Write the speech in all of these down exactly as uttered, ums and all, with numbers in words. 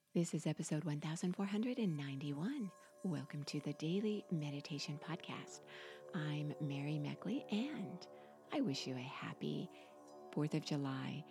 This is episode one thousand four hundred ninety-one. Welcome to the Daily Meditation Podcast. I'm Mary Meckley, and I wish you a happy fourth of July,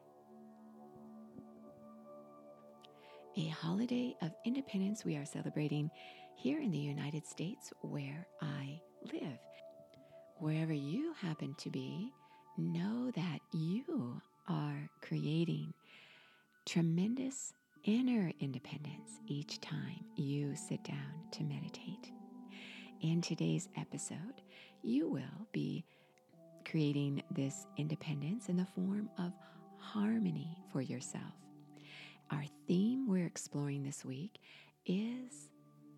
a holiday of independence we are celebrating here in the United States where I live. Wherever you happen to be, know that you are creating tremendous inner independence each time you sit down to meditate. In today's episode, you will be creating this independence in the form of harmony for yourself. Our theme we're exploring this week is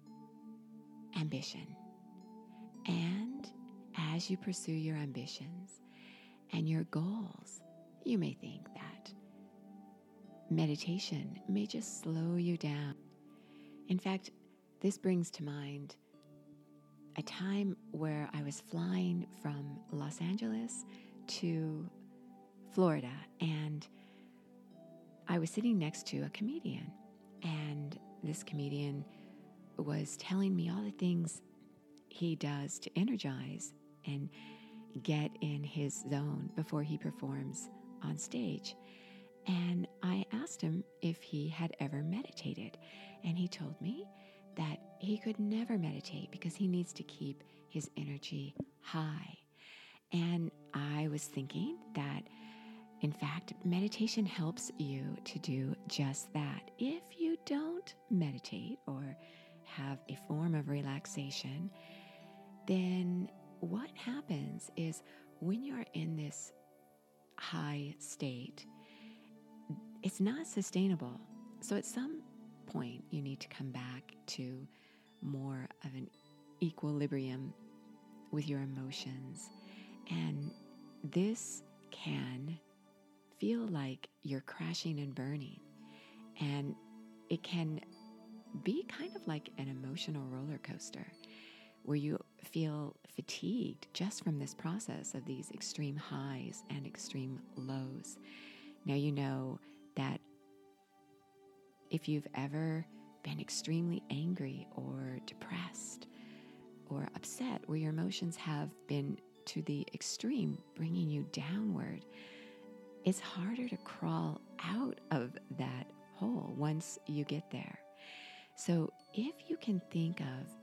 ambition. And as you pursue your ambitions and your goals, you may think that meditation may just slow you down. In fact, this brings to mind a time where I was flying from Los Angeles to Florida, and I was sitting next to a comedian, and this comedian was telling me all the things he does to energize and get in his zone before he performs on stage. And I asked him if he had ever meditated, and he told me that he could never meditate because he needs to keep his energy high. And I was thinking that, in fact, meditation helps you to do just that. If you don't meditate or have a form of relaxation, then what happens is when you're in this high state, it's not sustainable. So at some point, you need to come back to more of an equilibrium with your emotions. And this can feel like you're crashing and burning. And it can be kind of like an emotional roller coaster where you feel fatigued just from this process of these extreme highs and extreme lows. Now, you know that if you've ever been extremely angry or depressed or upset, where your emotions have been to the extreme, bringing you downward, it's harder to crawl out of that hole once you get there. So if you can think of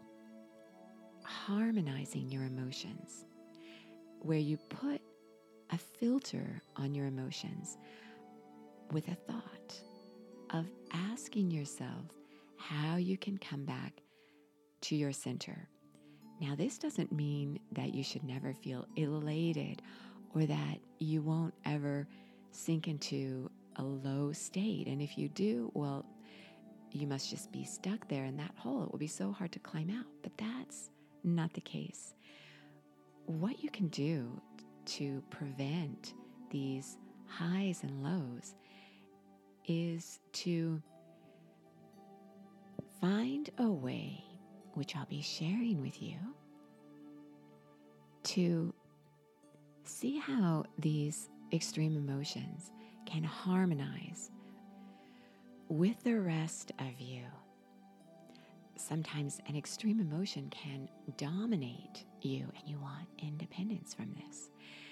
harmonizing your emotions, where you put a filter on your emotions with a thought of asking yourself how you can come back to your center. Now, this doesn't mean that you should never feel elated or that you won't ever sink into a low state. And if you do, well, you must just be stuck there in that hole. It will be so hard to climb out. But that's not the case. What you can do to prevent these highs and lows is to find a way, which I'll be sharing with you, to see how these extreme emotions can harmonize with the rest of you. Sometimes an extreme emotion can dominate you, and you want independence from this.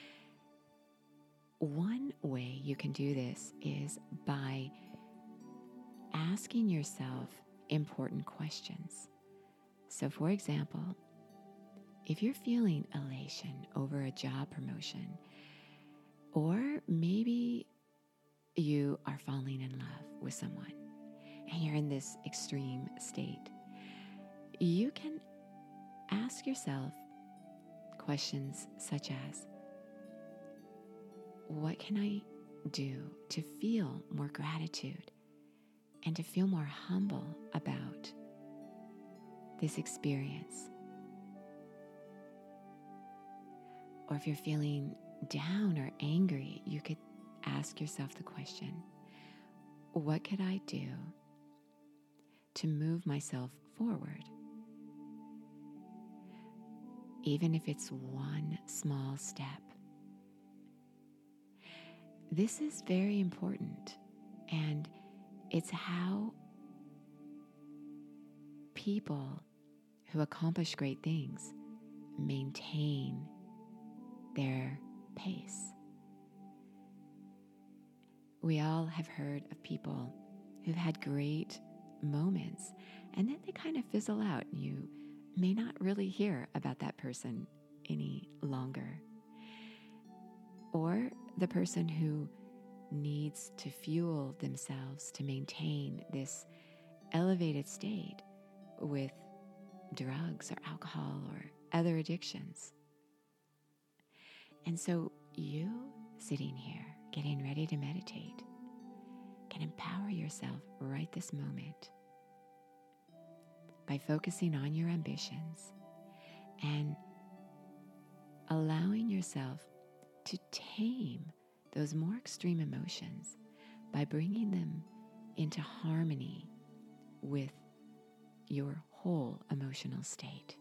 One way you can do this is by asking yourself important questions. So, for example, if you're feeling elation over a job promotion, or maybe you are falling in love with someone and you're in this extreme state, you can ask yourself questions such as, what can I do to feel more gratitude and to feel more humble about this experience? Or if you're feeling down or angry, you could ask yourself the question, what could I do to move myself forward? Even if it's one small step. This is very important, and It's how people who accomplish great things maintain their pace. We all have heard of people who've had great moments and then they kind of fizzle out. You may not really hear about that person any longer. Or the person who needs to fuel themselves to maintain this elevated state with drugs or alcohol or other addictions. And so you sitting here, getting ready to meditate, can empower yourself right this moment by focusing on your ambitions and allowing yourself to tame those more extreme emotions by bringing them into harmony with your whole emotional state.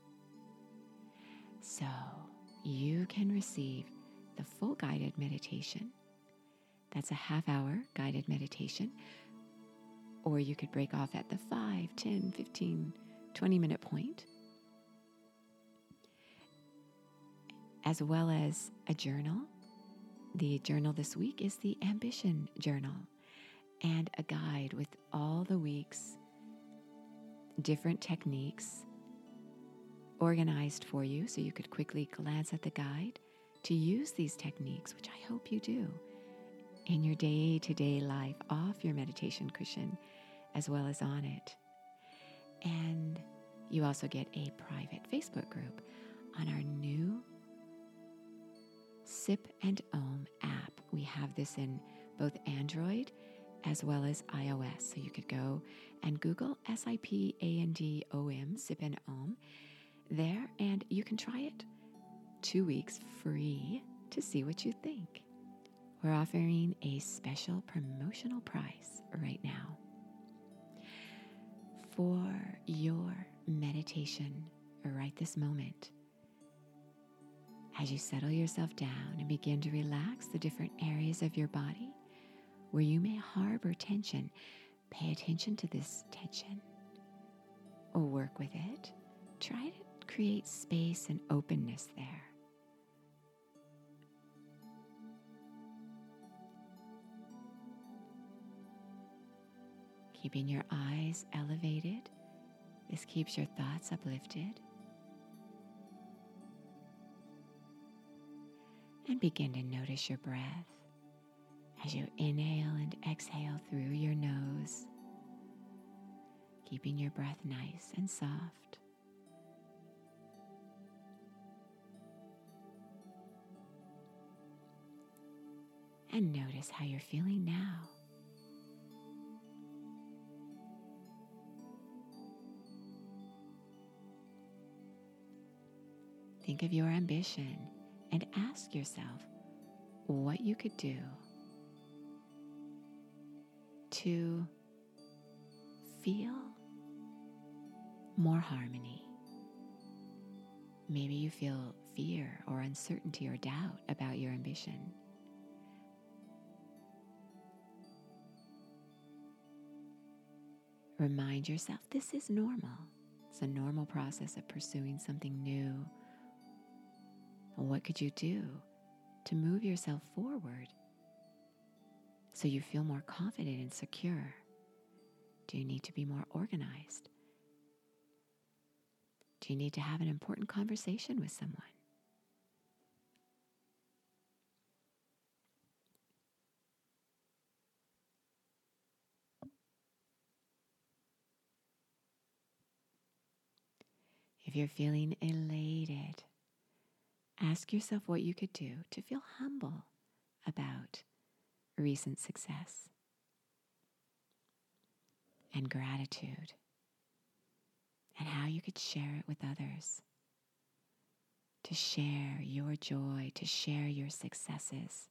So you can receive the full guided meditation. That's a half hour guided meditation. Or you could break off at the five, ten, fifteen, twenty minute point, as well as a journal. The journal this week is the Ambition Journal, and a guide with all the week's different techniques organized for you so you could quickly glance at the guide to use these techniques, which I hope you do, in your day-to-day life off your meditation cushion as well as on it. And you also get a private Facebook group on our new Sip and Om app. We have this in both Android as well as iOS. So you could go and Google S I P A N D O M, Sip and Om, there, and you can try it two weeks free to see what you think. We're offering a special promotional price right now for your meditation right this moment. As you settle yourself down and begin to relax the different areas of your body where you may harbor tension, pay attention to this tension or work with it. Try to create space and openness there. Keeping your eyes elevated, this keeps your thoughts uplifted. And begin to notice your breath as you inhale and exhale through your nose, keeping your breath nice and soft. And notice how you're feeling now. Think of your ambition and ask yourself what you could do to feel more harmony. Maybe you feel fear or uncertainty or doubt about your ambition. Remind yourself this is normal. It's a normal process of pursuing something new. What could you do to move yourself forward so you feel more confident and secure? Do you need to be more organized? Do you need to have an important conversation with someone? If you're feeling elated, ask yourself what you could do to feel humble about recent success and gratitude, and how you could share it with others, to share your joy, to share your successes.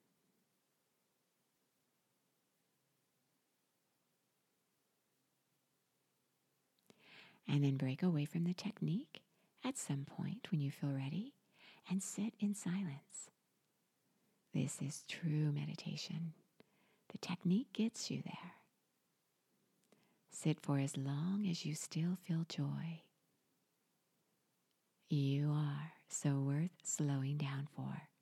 And then break away from the technique at some point when you feel ready and sit in silence. This is true meditation. The technique gets you there. Sit for as long as you still feel joy. You are so worth slowing down for.